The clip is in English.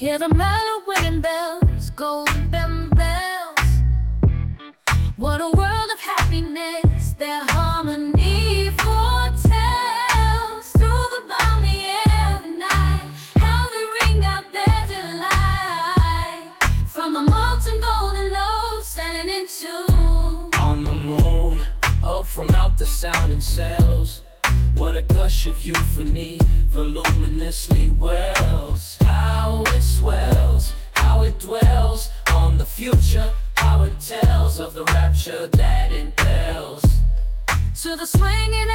Hear the mellow wedding bells, golden bells. What a world of happiness their harmony foretells. Through the balmy air of the night, how they ring out their delight. From the molten golden loaves standing in tune on the moon, up from out the sounding sails. What a gush of euphony voluminously wells. How it swells, how it dwells on the future, how it tells of the rapture that impels. to the swinging